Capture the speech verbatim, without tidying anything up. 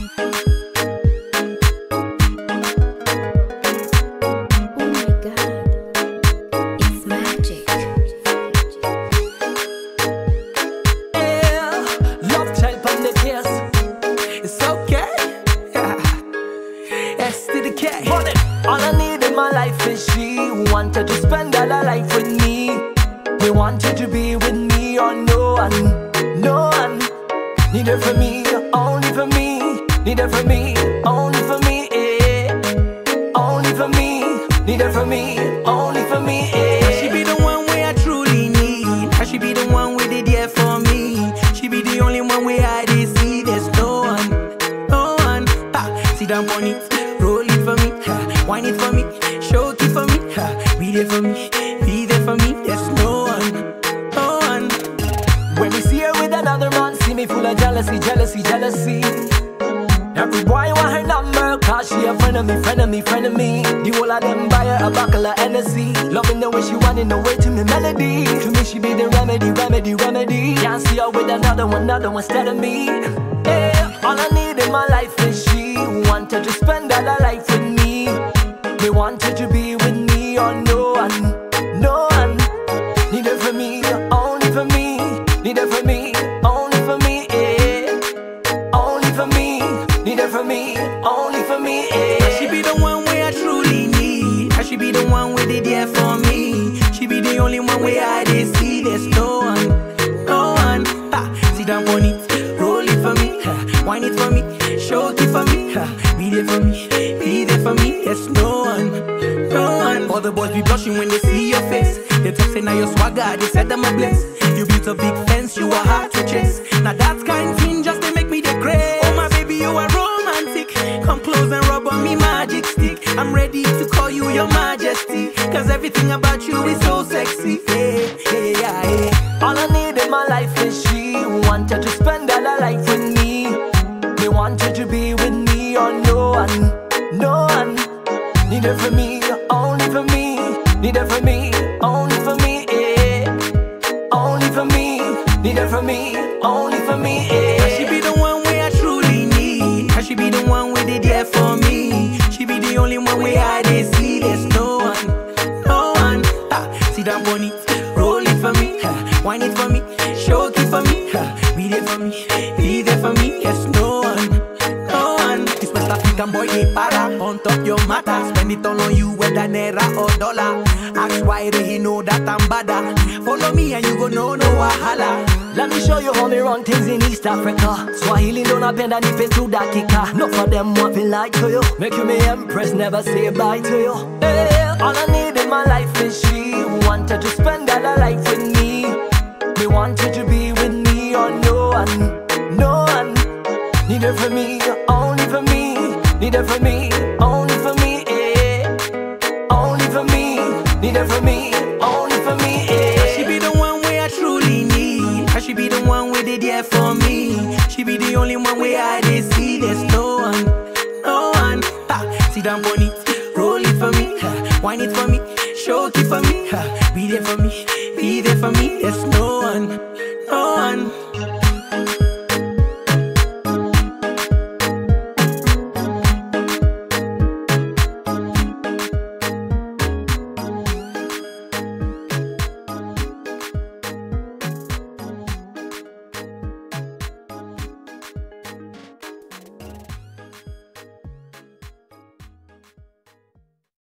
All I need in my life is she. Wanted to spend all her life with me. Me wanted to be with me or no one, no one. Need her for me, only for me. Need her for me, only for me, eh. Only for me. Need her for me, only for me, eh. She be the one way I truly need. She be the one with it there for me. She be the only one way I did see. There's no one, no one. Ha, sit down on it, roll it for me, ha, wine it for me, show it for me, ha, be there for me, be there for me. There's no one, no one. When we see her with another man, see me full of jealousy, jealousy, jealousy. Every boy want her number, cause she a friend of me, friend of me, friend of me. The whole of them buy her a buckle of Hennessy. Loving the way she whining the way to me melody. To me she be the remedy, remedy, remedy. Can't see her with another one, another one instead of me. Yeah, all I need in my life is she. Wanted to spend all her life with me. Me wanted to be with me or no one, no one. Need her for me, only for me. Need her for me, only for me, yeah. Only for me. Need her for me, only for me, yeah. She be the one way I truly need. She be the one with it there for me. She be the only one way I did see. There's no one, no one. Ha, sit down on it, roll it for me, ha, wine it for me, show it for me, ha, be there for me, be there for me. There's no one, no one. All the boys be blushing when they see your face. They talk say now your swagger, they said I'm a bless. You built a big fence, you are hard to chase. Now that kind thing just they make me the craze. Oh my baby, you are romantic. Come close and rub on me magic stick. I'm ready to call you your majesty, cause everything about you is so sexy. Yeah, yeah, yeah, yeah. All I need in my life is she. Wanted to spend all her life with me. Me wanted to be with me or no one, no one. Need her for me, only for me. Need her for me, only for me, yeah. Only for me. Need her for me, only for me, yeah. She be the one way I truly need. She be the one with it there for me. She be the only one way I did see. There's no one, no one. Ha, sit down on it, roll it for me, ha, wine it for me, show it for me, ha, be there for me, be there for me. There's no one, no one. This West African boy they para on top your matter. Spend it all on you whether naira or dollar. Ask why he know that I'm bada. Follow me and you go know no wahala. Let me show you how me run things in East Africa. Swahili don't append and if it's too dakika. Not for them want to lie to you. Make you me empress, never say bye to you. Yeah. All I need in my life is she. Wanted to spend all her life with me. Me wanted to be with me or no one, no one. Need her for me, only for me. Need her for me, only for me, yeah. Only for me. Need her for me, only for me, yeah. She be the one way I truly need. She be the one with it there for me. She be the only one way I did see. There's no one, no one. Ha, sit down on it, roll it for me, ha, wine it for me, show it for me, ha, be there for me, be there for me. There's no one.